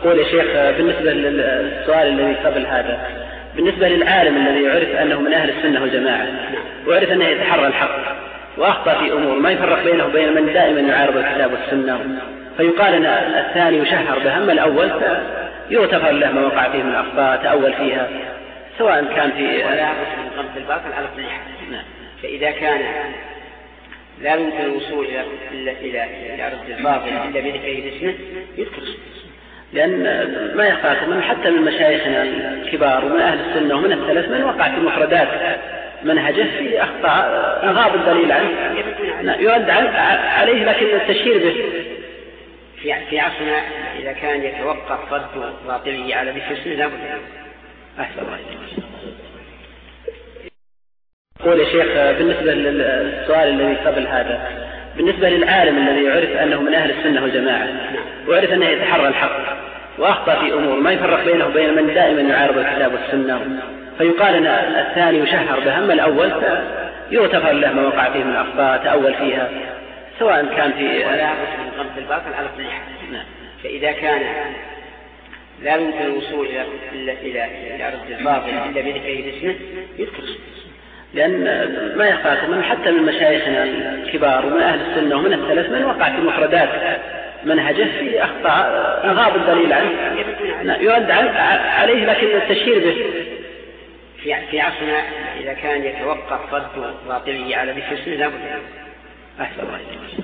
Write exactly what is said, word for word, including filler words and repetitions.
قول يا شيخ بالنسبة للسؤال الذي قبل هذا، بالنسبة للعالم الذي يعرف أنه من أهل السنة والجماعة ويعرف أنه يتحرى الحق وأخطأ في أمور ما يفرق بينه وبين من دائما يعارض الكتاب والسنة، فيقال أن الثاني يشهر به، أما الأول يغتفر له ما وقع فيه من أخطاء تأول فيها سواء كان في ولا يعرف من قبض الباطل على كل حال. فإذا كان لا يمكن الوصول إلى إلى إلى رد الباطل إلا بذكره باسمه يذكر، لأن ما يخاف من حتى من مشايخنا الكبار ومن أهل السنة ومن السلف من وقع في مفردات منهجه في أخطاء غاب الدليل عنه يرد عليه، لكن التشهير به في عصرنا إذا كان يتوقف رد باطله على ذكر اسمه لا بد. أحسن الله. قول يا شيخ بالنسبة للسؤال الذي قبل هذا، بالنسبة للعالم الذي يعرف أنه من أهل السنة والجماعة ويعرف أنه يتحرى الحق وأخطأ في أمور ما يفرق بينه وبين من دائما يعارض الكتاب والسنة، فيقال أن الثاني يشهر به، أما الأول يغتفر له ما وقع فيه من أخطاء تأول فيها سواء كان في ولا يعرف من قبض الباطل على كل حال. فإذا كان لا يمكن الوصول إلى إلى إلى رد الباطل إلا بذكره باسمه يذكر، لأن ما يخاف من حتى من مشايخنا الكبار ومن أهل السنة ومن السلف من وقع في مفردات منهجه في أخطاء غاب الدليل عنه يرد عليه، لكن التشهير به في عصرنا إذا كان يتوقف رد باطله على ذكر اسمه لا بد. أحسن الله.